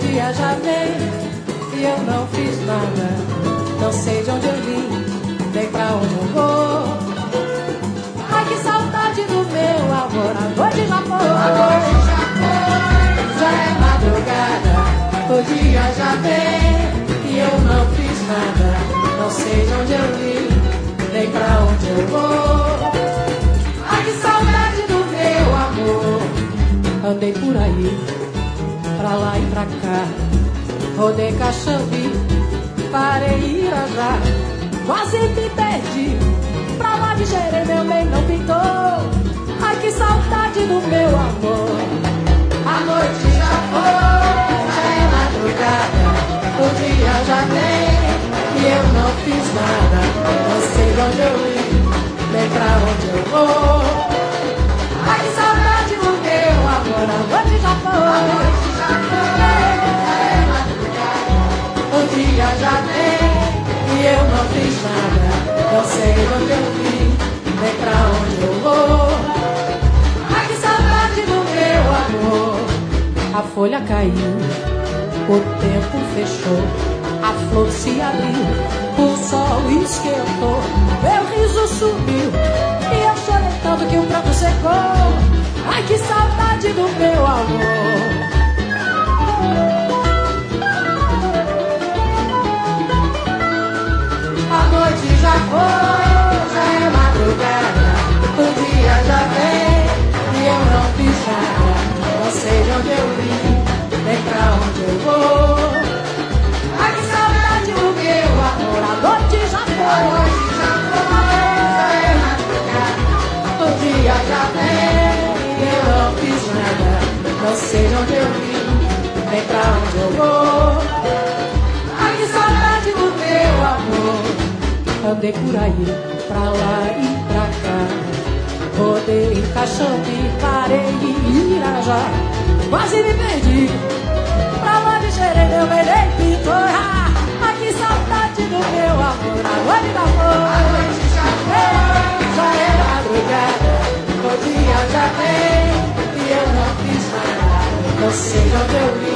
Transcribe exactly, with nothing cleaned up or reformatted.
dia já vem e eu não fiz nada. Não sei de onde eu vim, nem pra onde eu vou. Ai, que saudade do meu amor. A noite já foi, a noite já foi, já é madrugada. O dia já vem e eu não fiz nada. Não sei de onde eu vim, nem pra onde eu vou. Ai, que saudade do meu amor. Andei por aí, pra lá e pra cá, rodei Caxambi, parei em Irajá, quase me perdi, pra lá de Xerém meu bem não pintou. Ai, que saudade do meu amor. A noite já foi, já é madrugada, o dia já vem e eu não fiz nada. Não sei de onde eu vim, nem pra onde eu vou. Ai, que saudade do meu amor. A noite já foi, a noite já foi, já é madrugada, o dia já vem e eu não fiz nada. Não sei de onde eu vim, nem pra onde eu vou. Ai, que saudade do meu amor. A folha caiu, o tempo fechou, a flor se abriu, o sol esquentou, meu riso sumiu e eu chorei tanto que o pranto secou. Ai, que saudade do meu amor. A noite já foi, já é madrugada, o dia já vem e eu não fiz nada. Não sei de onde eu vim, nem pra onde eu vou. Ai, que saudade do meu amor. A noite já foi, a noite já foi, já é madrugada, o dia já vem e eu não fiz nada. Não sei de onde eu vim, nem pra onde eu vou. Ai, que saudade do meu amor. Andei por aí, pra lá e pra cá, rodei Caxambi, parei em Irajá, quase me perdi, pra lá de Xerém meu bem nem pintou. Ai, que saudade do meu amor. A noite já foi, a noite já foi, já é madrugada, o dia já vem e eu não fiz nada. Não sei de onde eu vim,